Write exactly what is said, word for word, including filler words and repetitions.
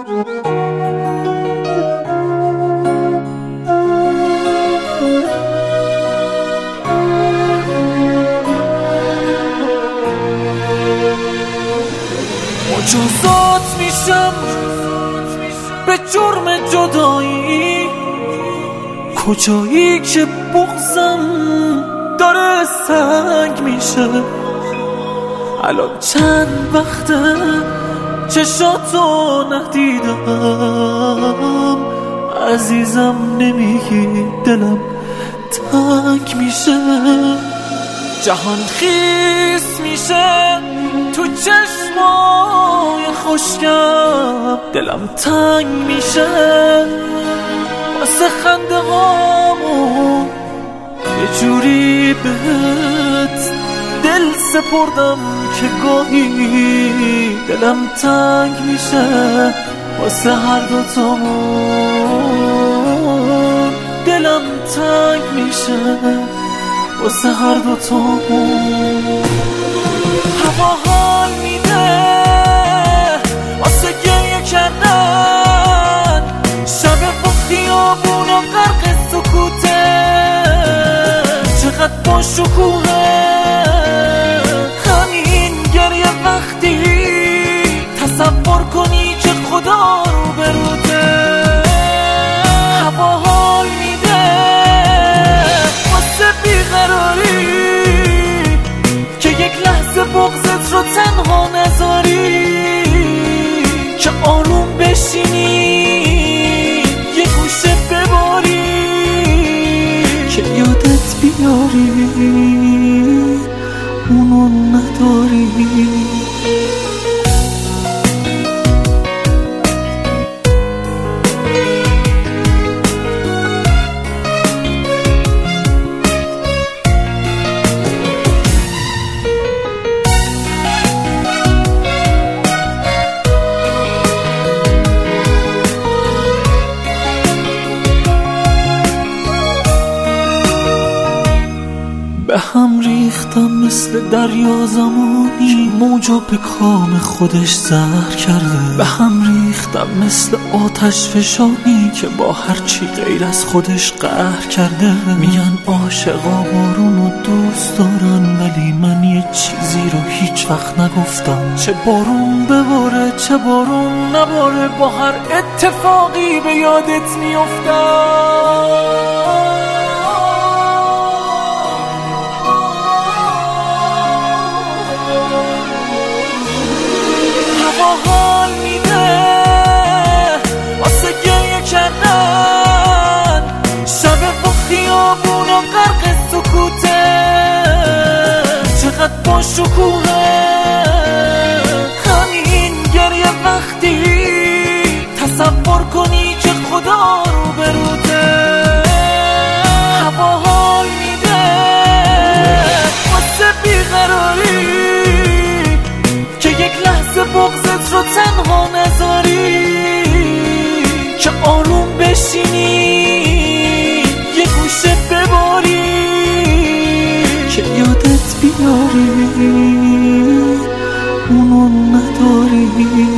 مجازات میشم به جرم جدایی، کجایی که بغضم داره سنگ میشه. الان چند وقته چشاتو ندیدم، عزیزم نمیگی دلم تنگ میشه. جهان خیس میشه تو چشمای خشکم، دلم تنگ میشه واسه خنده هامون. یه جوری بهت دل سپردم که گاهی دلم تنگ میشه واسه هر دوتامون. دلم تنگ میشه واسه هر دوتامون. هوا حال میده واسه گریه کردن، شب و خیابون و غرق سکوته. چقدر با شکوهه همین گریه وقتی تصور کنی که خدا رو بروده. هوا حال میده واسه بیقراری که یک لحظه بغضت رو تنها نذاری، که آروم بشینی یه گوشه بباری، که یادت بیاری اونو نداری. به هم ریختم مثل دریا زمانی، موجا به کام خودش زهر کرده. به هم ریختم مثل آتش فشانی که با هرچی غیر از خودش قهر کرده. میگن عاشقا بارونو دوست دارن، ولی من یه چیزی رو هیچ وقت نگفتم. چه بارون بباره چه بارون نباره، با هر اتفاقی به یادت میافتم. حال میده واسه گریه کردن، شب و خیابون و غرق سکوته. چقدر با شکوهه همین گریه وقتی تصور کنی که خدا رو بروده. هوا حال میده واسه بیقراری که یک لحظه بغضت رو تنها نذاری، که آروم بشینی یه گوشه بباری، که یادت بیاری اونو نداری.